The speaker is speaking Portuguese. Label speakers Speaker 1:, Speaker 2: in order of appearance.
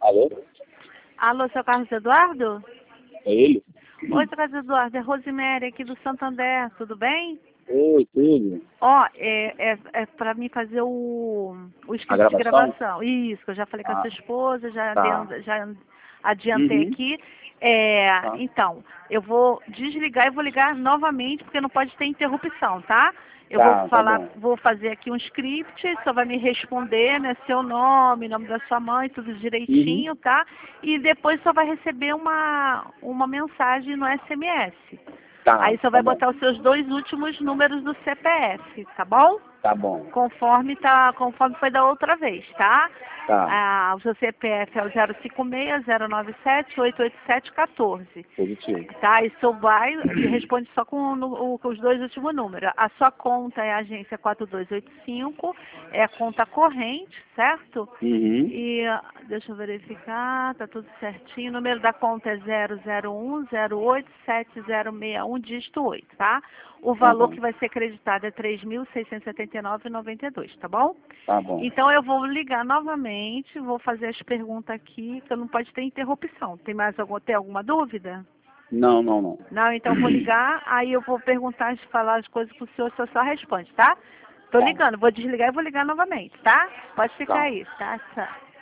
Speaker 1: Alô?
Speaker 2: Alô, seu Carlos Eduardo?
Speaker 1: É ele?
Speaker 2: Oi, seu Carlos Eduardo, é Rosemary aqui do Santander, tudo bem?
Speaker 1: Oi, tudo.
Speaker 2: Ó, é para mim fazer o
Speaker 1: A
Speaker 2: script de
Speaker 1: gravação?
Speaker 2: gravação. Isso, que eu já falei com a
Speaker 1: Ah,
Speaker 2: sua esposa,
Speaker 1: tá.
Speaker 2: já adiantei
Speaker 1: Uhum.
Speaker 2: aqui.
Speaker 1: Tá.
Speaker 2: Então, eu vou desligar e vou ligar novamente, porque não pode ter interrupção, tá? Eu vou
Speaker 1: Tá
Speaker 2: falar,
Speaker 1: bom.
Speaker 2: vou fazer aqui um script, só vai me responder, né, seu nome, nome da sua mãe, tudo
Speaker 1: Uhum.
Speaker 2: direitinho, tá? E depois só vai receber uma mensagem no SMS.
Speaker 1: Tá,
Speaker 2: Aí só
Speaker 1: tá
Speaker 2: vai
Speaker 1: bom.
Speaker 2: botar os seus dois últimos números do CPF, tá bom?
Speaker 1: Tá bom.
Speaker 2: Conforme foi da outra vez, tá?
Speaker 1: Tá.
Speaker 2: O seu CPF é o 056-097-887-14.
Speaker 1: Positivo.
Speaker 2: Tá? Isso vai e responde só com os dois últimos números. A sua conta é a agência 4285, é a conta corrente, certo?
Speaker 1: Uhum.
Speaker 2: E deixa eu verificar, tá tudo certinho. O número da conta é 001087061, dígito 8, tá? O valor
Speaker 1: Uhum.
Speaker 2: que vai ser acreditado é 3.679,92, tá bom?
Speaker 1: Tá bom.
Speaker 2: Então eu vou ligar novamente, vou fazer as perguntas aqui, que não pode ter interrupção. Tem alguma dúvida?
Speaker 1: Não, não, não.
Speaker 2: Não, então eu vou ligar, aí eu vou perguntar, falar as coisas pro senhor, o senhor só responde, tá? Tô
Speaker 1: Tá.
Speaker 2: ligando, vou desligar e vou ligar novamente, tá? Pode ficar
Speaker 1: Tá.
Speaker 2: aí, tá? Tchau.